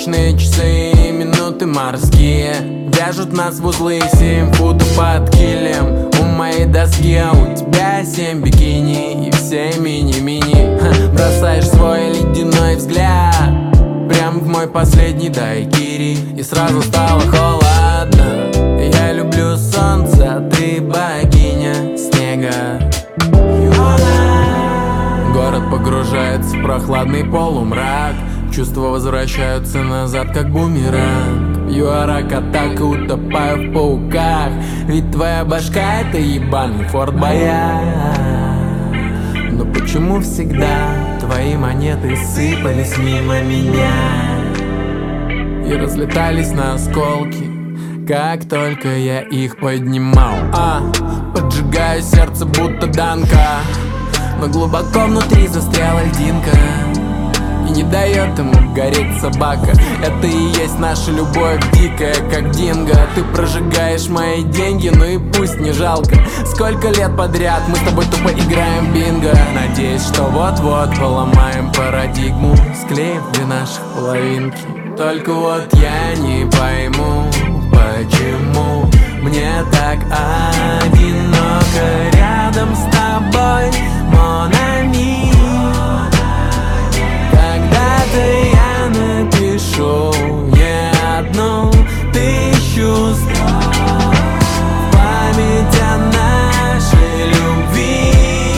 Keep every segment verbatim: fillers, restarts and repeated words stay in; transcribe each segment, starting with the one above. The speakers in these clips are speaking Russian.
Песочные часы и минуты морские вяжут нас в узлы, семь футов под килем. У моей доски, а у тебя семь бикини и все мини-мини. Бросаешь свой ледяной взгляд прям в мой последний дайкири, и сразу стало холодно. Я люблю солнце, а ты богиня снега. Город погружается в прохладный полумрак, чувства возвращаются назад, как бумеранг. Юарак атака, утопаю в пауках, ведь твоя башка — это ебаный Форт Боярд. Но почему всегда твои монеты сыпались мимо меня и разлетались на осколки, как только я их поднимал? А, поджигаю сердце, будто Данка, но глубоко внутри застряла льдинка и не дает ему гореть собака. Это и есть наша любовь дикая, как динго. Ты прожигаешь мои деньги, ну и пусть не жалко. Сколько лет подряд мы с тобой тупо играем в бинго. Надеюсь, что вот-вот поломаем парадигму, склеив две наших половинки. Только вот я не пойму, почему мне так одиноко рядом с тобой, mon ami. Когда-то я напишу не одну тысячу строк в память о нашей любви.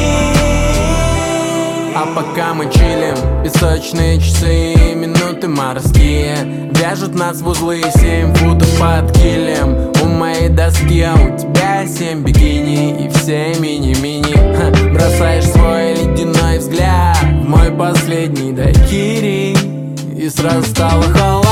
А пока мы чилим, песочные часы и минуты морские вяжут нас в узлы, семь футов под килем. У моей доски, а у тебя семь бикини и все мини-мини. Бросаешь свой ледяной взгляд в мой последний дайкири, и сразу стало холодно.